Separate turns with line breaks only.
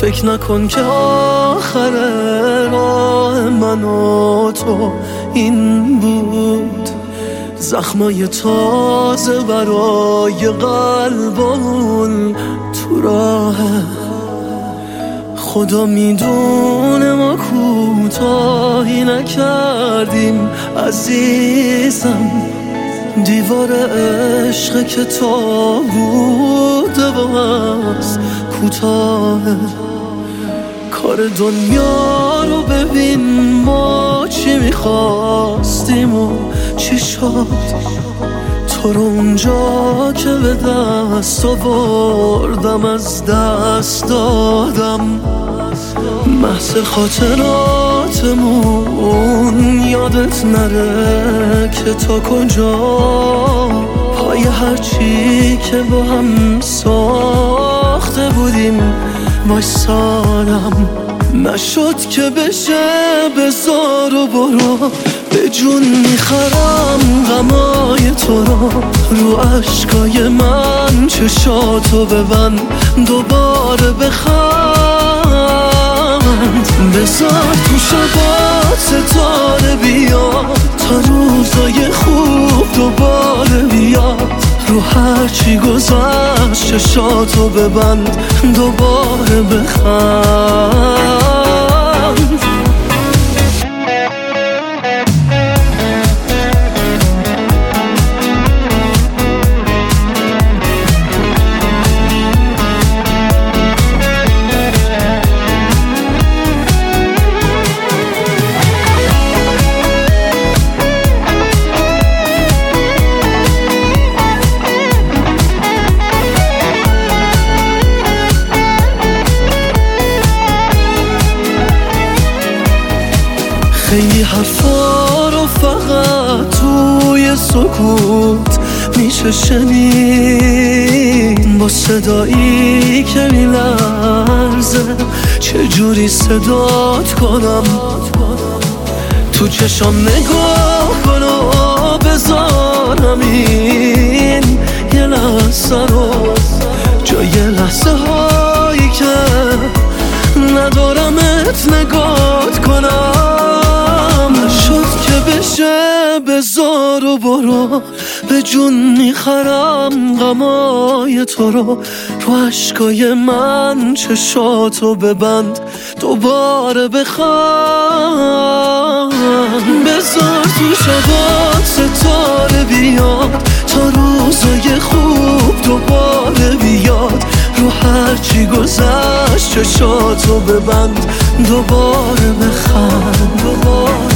فکر نکن که آخر راه من و تو این بود. زخمای تازه برای قلبمون تو راه. خدا میدونه ما کوتاهی نکردیم عزیزم. دیوار عشق که تا بوده باز کوتاه. کار دنیا رو ببین ما چی میخواستیم و چی شد. تو رو اونجا که به دست آوردم از دست دادم. محض خاطراتمون یادت نره که تا کجا پای هرچی که با هم ساخته بودیم وایسادم. نشد که بشه بذار و برو، به جون میخرم غمای تو رو عشقای من چشاتو ببند دوباره بخند. بذار تو شبات ستاره بیاد تا روزای خوب دوباره بیاد. رو هرچی گذشت چشاتو ببند دوباره بخند. خیلی حرفا رو فقط توی سکوت میشه شنید. با صدایی که میلرزه چجوری صدات کنم. تو چشام نگاه کن و بذارم این یه لحظه رو جای لحظه هایی که ندارمت نگات کنم. بذار و برو، به جون میخرم غمای تو رو عشقای من چشاتو ببند دوباره بخند. بذار تو شبات ستاره بیاد تا روزای خوب دوباره بیاد. رو هرچی گذشت چشاتو ببند دوباره بخند.